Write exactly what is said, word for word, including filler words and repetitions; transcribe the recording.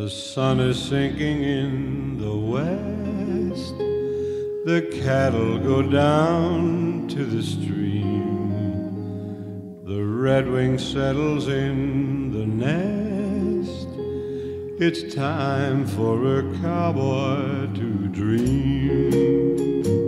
The sun is sinking in the west. The cattle go down to the stream. The redwing settles in the nest. It's time for a cowboy to dream.